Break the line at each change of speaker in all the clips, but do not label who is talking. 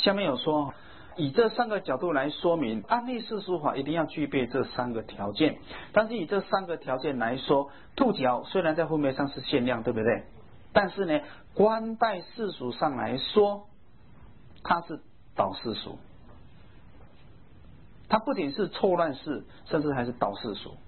下面有说，以这3个角度来说明，安立世俗法一定要具备这3个条件。但是以这3个条件来说，兔角虽然在分别上是限量，对不对？但是呢，观待世俗上来说，它是导世俗，它不仅是错乱世，甚至还是导世俗。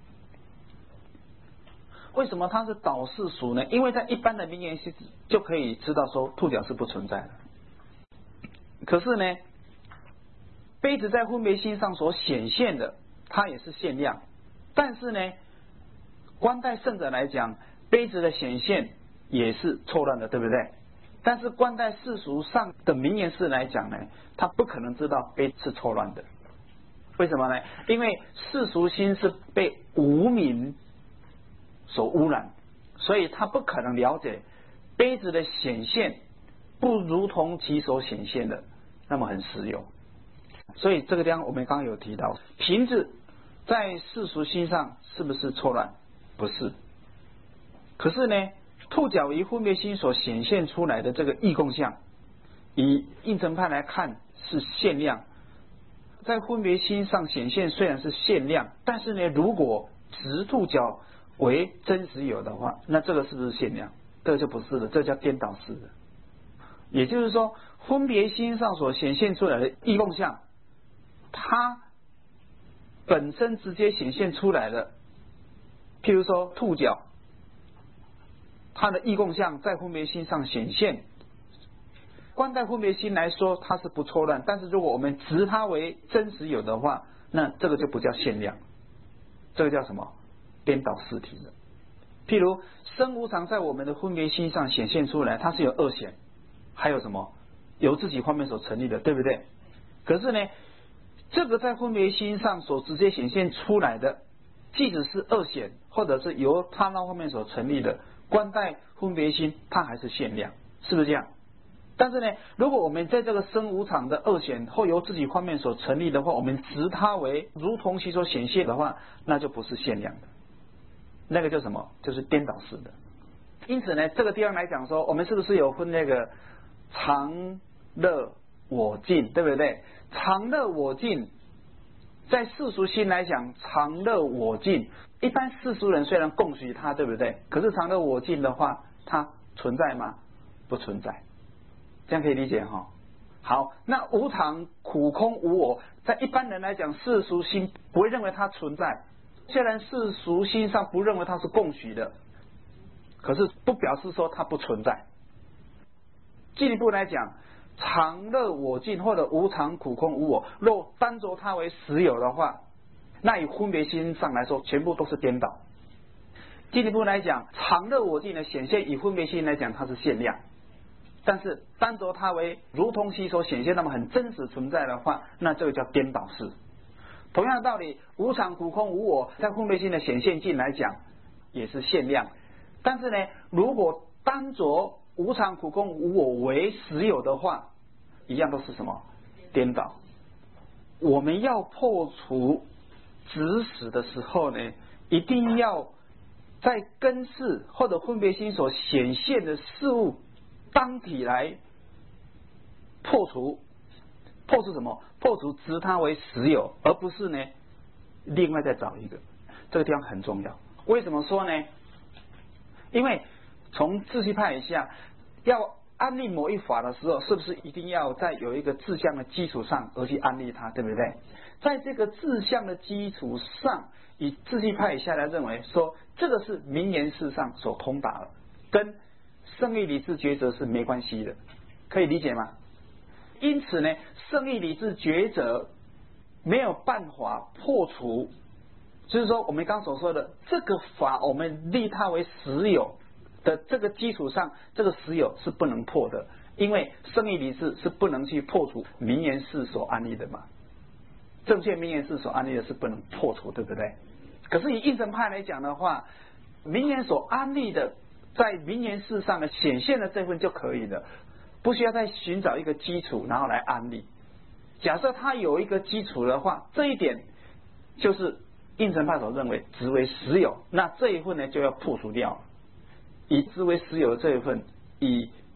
为什么它是导世俗呢？因为在一般的名言系就可以知道说兔角是不存在的。可是呢，杯子在分别心上所显现的，它也是限量。但是呢，观待圣者来讲，杯子的显现也是错乱的，对不对？但是观待世俗上的名言事来讲呢，他不可能知道杯是错乱的。为什么呢？因为世俗心是被无明所污染，所以他不可能了解杯子的显现不如同其所显现的那么很实有。所以这个地方我们刚刚有提到，瓶子在世俗心上是不是错乱？不是。可是呢，兔角于分别心所显现出来的这个异共相，以应成派来看是限量。在分别心上显现虽然是限量，但是呢，如果执兔角为真实有的话，那这个是不是限量？这个就不是的，这叫颠倒式的。也就是说，分别心上所显现出来的异共相，它本身直接显现出来的，譬如说兔角，它的异共相在分别心上显现，观待分别心来说它是不错乱，但是如果我们执它为真实有的话，那这个就不叫限量，这个叫什么？颠倒视体的。譬如生无常在我们的分别心上显现出来，它是有二显，还有什么由自己方面所成立的，对不对？可是呢，这个在分别心上所直接显现出来的，即使是二显，或者是由他那方面所成立的，观待分别心它还是限量，是不是这样？但是呢，如果我们在这个生无常的二显或由自己方面所成立的话，我们执它为如同其所显现的话，那就不是限量的，那个叫什么？就是颠倒式的。因此呢，这个地方来讲说，我们是不是有分那个常乐我净，对不对？常乐我净，在世俗心来讲，常乐我净，一般世俗人虽然供许它，对不对？可是常乐我净的话，它存在吗？不存在。这样可以理解哈。好，那无常、苦、空、无我，在一般人来讲，世俗心不会认为它存在。虽然世俗心上不认为它是供许的，可是不表示说它不存在。进一步来讲，常乐我净或者无常、苦、空、无我，若单着它为实有的话，那以分别心上来说，全部都是颠倒。进一步来讲，常乐我净的显现，以分别心来讲，它是限量。但是单着它为如同其所显现那么很真实存在的话，那这个叫颠倒式。同样的道理，无常、苦、空、无我在分别心的显现境来讲也是限量。但是呢，如果单着无常、苦、空、无我为实有的话，一样都是什么？颠倒。我们要破除执实的时候呢，一定要在根识或者分别心所显现的事物当体来破除。破除什么？破除执它为实有，而不是呢另外再找一个。这个地方很重要。为什么说呢？因为从自系派以下，要安立某一法的时候，是不是一定要在有一个志向的基础上而去安立它，对不对？在这个志向的基础上，以自系派以下来认为说，这个是名言事上所通达的，跟圣义理智抉择是没关系的，可以理解吗？因此呢，圣义理智抉择没有办法破除，就是说我们刚所说的这个法，我们立它为实有的这个基础上，这个实有是不能破的，因为圣义理智是不能去破除名言事所安立的嘛，正确名言事所安立的是不能破除，对不对？可是以应成派来讲的话，名言所安立的在名言事上的显现的这份就可以了，不需要再寻找一个基础然后来安立。假设它有一个基础的话，这一点就是应成派所认为执为实有，那这一份呢就要破除掉，以执为实有的这一份，以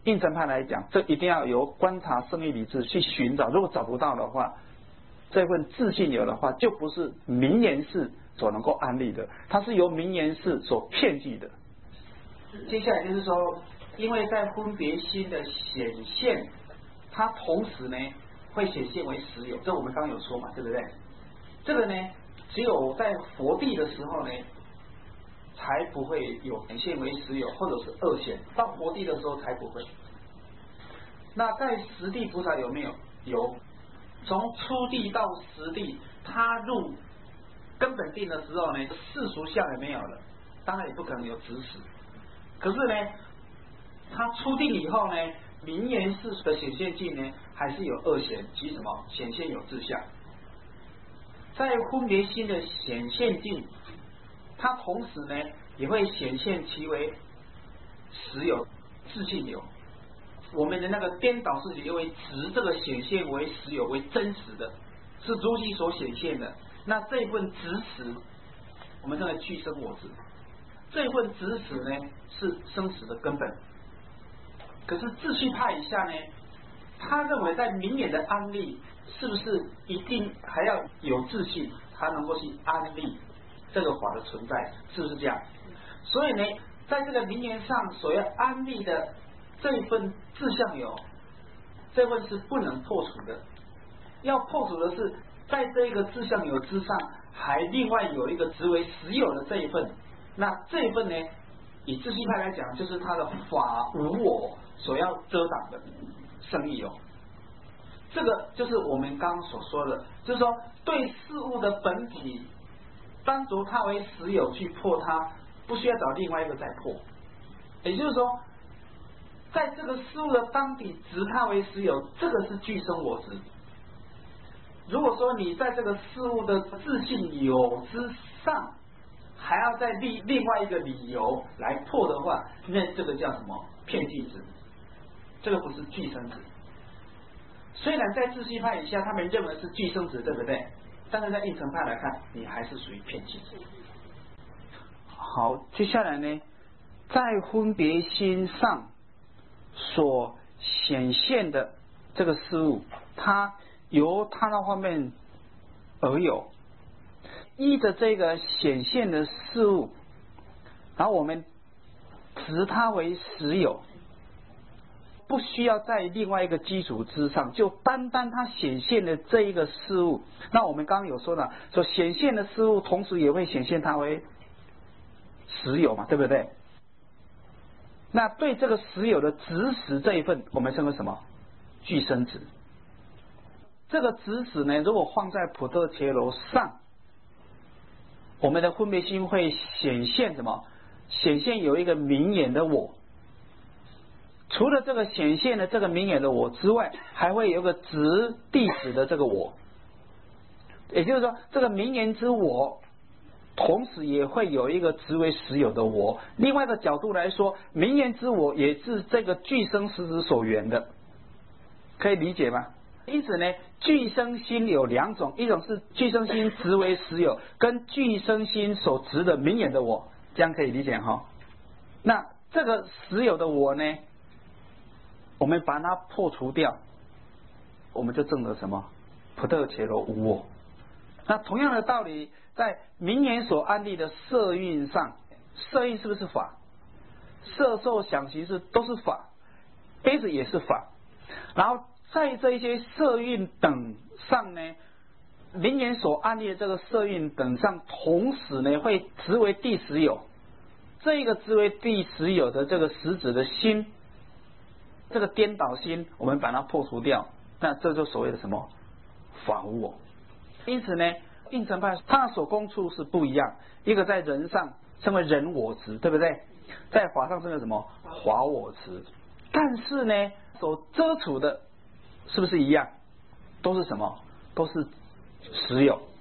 应成派来讲，这一定要由观察圣义理智去寻找，如果找不到的话，这份自信有的话，就不是名言式所能够安立的，它是由名言式所骗据的。接下来就是说，因为在分别心的显现，它同时呢会显现为实有，这我们刚刚有说嘛，对不对？这个呢，只有在佛地的时候呢，才不会有显现为实有，或者是二显，到佛地的时候才不会。那在实地菩萨有没有？有。从初地到实地，他入根本定的时候呢，世俗相也没有了，当然也不可能有执实。可是呢，他初定以后呢，名言世俗的显现境呢，还是有二显及什么显现有自相。在分别心的显现境，它同时呢也会显现其为实有自性有。我们的那个颠倒事情，因为执这个显现为实有为真实的，是如其所显现的。那这一份执实，我们称为具生我执。这一份执实呢，是生死的根本。可是秩序派以下呢，他认为在明眼的安立，是不是一定还要有自信，才能够去安立这个法的存在？是不是这样？所以呢，在这个名言上所要安立的这一份自相有，这份是不能破除的。要破除的是，在这一个自相有之上，还另外有一个执为实有的这一份。那这一份呢，以自性派来讲，就是他的法无我所要遮挡的生意有。这个就是我们刚刚所说的，就是说对事物的本体，单独它为实有去破它，不需要找另外一个再破。也就是说，在这个事物的当体执它为实有，这个是具生我执。如果说你在这个事物的自性有之上，还要再另外一个理由来破的话，那这个叫什么？骗具执。这个不是具生执。虽然在自性派以下，他们认为是具生执，对不对？但是在应成派来看，你还是属于骗具执。好，接下来呢，在分别心上所显现的这个事物，它由它那方面而有，依着这个显现的事物，然后我们执它为实有，不需要在另外一个基础之上，就单单它显现的这一个事物。那我们刚刚有说了，说显现的事物同时也会显现它为实有嘛，对不对？那对这个实有的执实这一份，我们称为什么？具生执。这个执实呢，如果放在普特伽罗上，我们的分别心会显现什么？显现有一个明眼的我。除了这个显现的这个明眼的我之外，还会有一个执地执的这个我。也就是说，这个明眼之我，同时也会有一个执为实有的我。另外一个角度来说，明眼之我也是这个具生实执所缘的，可以理解吗？因此呢，具生心有两种，一种是具生心执为实有，跟具生心所执的明眼的我，这样可以理解哈。那这个实有的我呢，我们把它破除掉，我们就证得什么？普特伽罗无我。那同样的道理，在明眼所安立的色蕴上，色蕴是不是法？色受想行识都是法，杯子也是法。然后在这一些色蕴等上呢，明眼所安立的这个色蕴等上，同时呢会执为第十有。这一个执为第十有的这个实质的心，这个颠倒心，我们把它破除掉，那这就所谓的什么？法无我。因此呢，应成派它的所供处是不一样，一个在人上称为人我执，对不对？在法上称为什么？法我执。但是呢，所遮除的是不是一样？都是什么？都是实有。